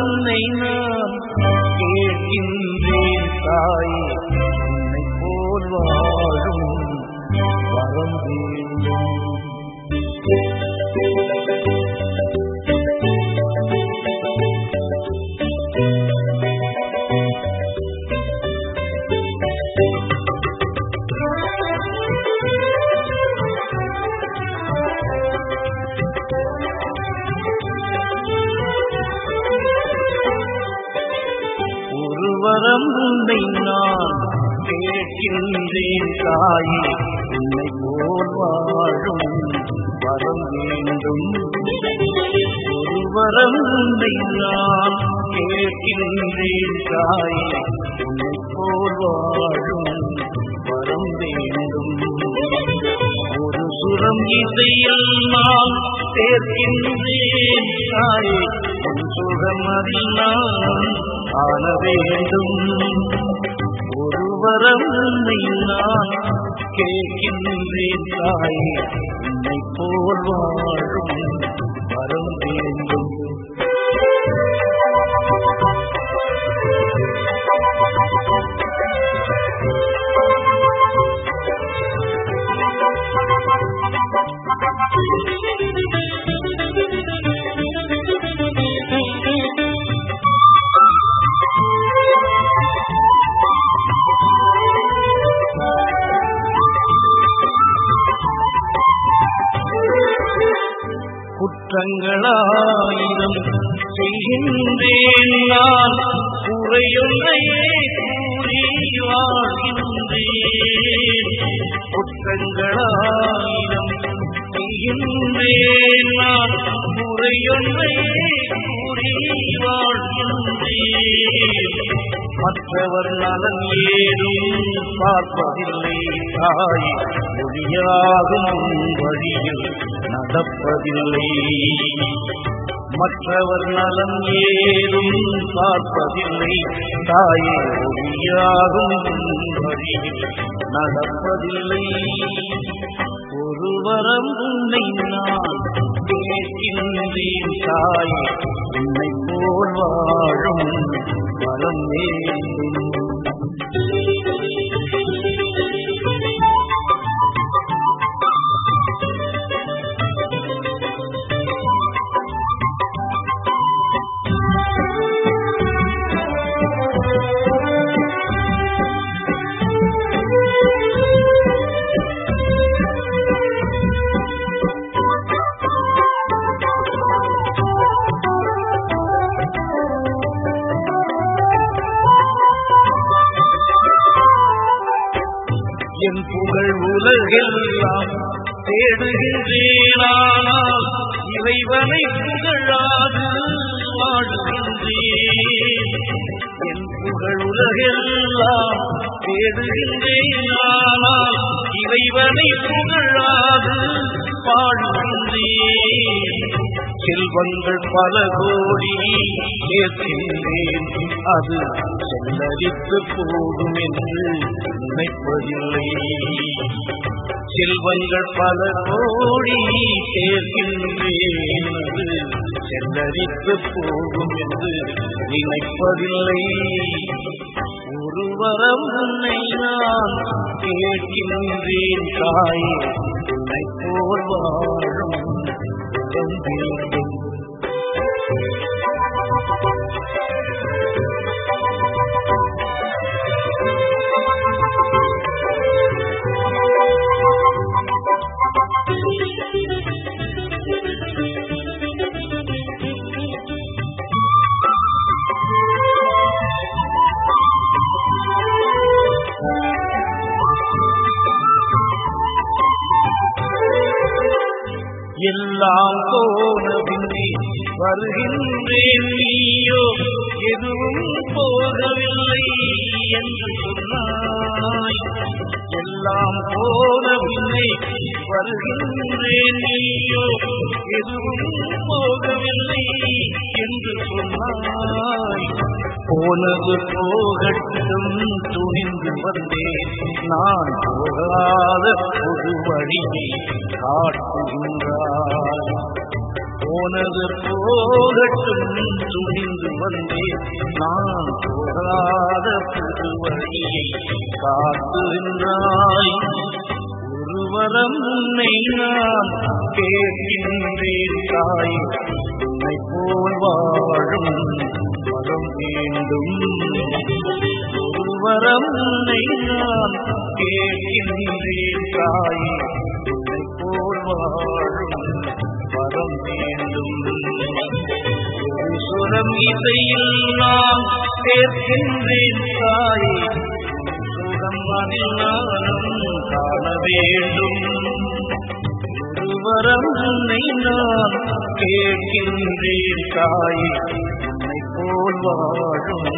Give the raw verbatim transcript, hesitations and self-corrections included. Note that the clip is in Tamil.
உன்னை நான் கேட்கின்றேன் தாயே, உன்னை போல் வாழும் வரம் வேண்டும். வரம் உன்னை நான் கேட்கின்றேன் தாயே, உன்னை போல் வாழும் வரம் வேண்டும். ஒரு வரம் உன்னை நான் கேட்கின்றேன் தாயே, உன்னை போல் வாழும் வரம் வேண்டும். ஒரு சுரம் இசையில் நான் சேர்க்கின்றேன் தாயே, உன் சுகமதில் நான் ஆன வேண்டும். ஒரு வரம் உன்னை நான் கேட்கின்றேன் தாயே, உன்னை போல் வாழும் வரம் வேண்டும். குற்றங்களாயிரம் செய்கின்றேன் நான், குறையொன்றையே கூறி வாழ்கின்றேன். குற்றங்களாயிரம் செய்கின்றேன் நான், குறையொன்றையே கூறி வாழ்கின்றேன். மற்றவர் நலன் ஏதும் பார்ப்பதில்லை தாய், ஒளியாகும் வழியில் நடப்பதில்லை. மற்றவர் நலன் ஏதும் பார்ப்பதில்லை தாயே, ஒளியாகும் வழியில் நடப்பதில்லை. ஒரு வரம் உன்னை நான் கேட்கின்றேன் தாயே, உன்னை போல் வாழும் வரம் வேண்டும். என் புகழ் உலகெல்லாம் தேடுகின்றேனால், இறைவனை புகழாது வாழுகின்றேன். என் புகழ் உலகெல்லாம் தேடுகின்றேனால், இறைவனை புகழாது வாழுகின்றேன். செல்வங்கள் பல கோடி சேர்க்கின்றேன், அது செல்லரித்து போகும் என்று நினைப்பதில்லை. செல்வங்கள் பல கோடி சேர்க்கின்றேன், அது செல்லரித்து போகும் என்று நினைப்பதில்லை. ஒரு வரம் உன்னை நான் கேட்கின்றேன் தாயே, உன்னை போல் வாழும் வரம் வேண்டும். எல்லாம் போன பின்னே வருகின்றேன், நீயோ எதுவும் போகவில்லை என்று சொன்னாய். எல்லாம் போன பின்னே வருகின்றேன், நீயோ எதுவும் போகவில்லை என்று சொன்னாய். போனது போகட்டும் துணிந்து வந்தேன், நான் போகாத ஒரு வழியை காட்டுகின்றாய். போனது போகட்டும் துணிந்து வந்தேன் நான் போகாத புது வழியை காட்டுகின்றாய். ஒரு வரம் உன்னை நான் கேட்கின்றேன் தாய், உன்னை போல் வாழும் வரம் வேண்டும். ஒரு வரம் உன்னை நான் கேட்கின்றேன் தாய், உன்னை போல் வாழும் வரம் வேண்டும். ஒரு சுரம் இசையில் நான் கேட்கின்றேன் தாய், சுரம் அதில் நானும் காண வேண்டும். ஒரு வரம் உன்னை நான் கேட்கின்றேன் தாய், உன்னை போல் வாழும்